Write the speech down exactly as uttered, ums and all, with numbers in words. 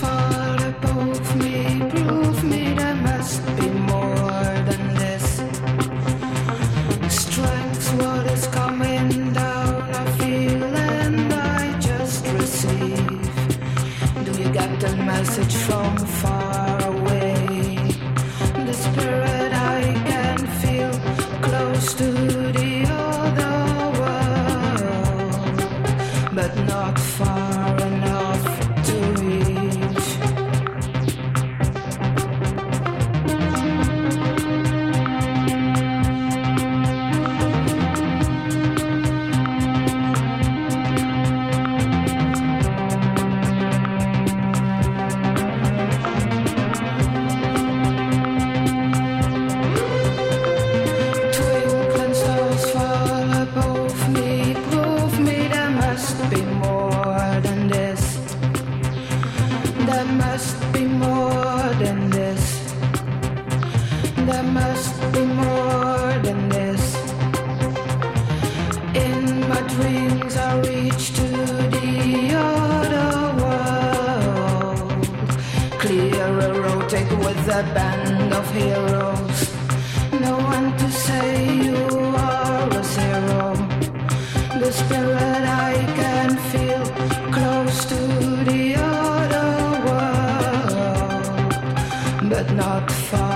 fall above me, prove me there must be more than this. Strength, what is coming down, I feel and I just receive. Do you get the message from far away? The spirit I can feel close to the other world, but not far enough to reach. Twinkling stars fall above me, prove me there must be more than this. There must be more than this. There must be more than this. In my dreams I reach to the other world. Clear a road, take with a band of heroes. No one to say you are a zero. The spirit I can feel close to the other world, but not far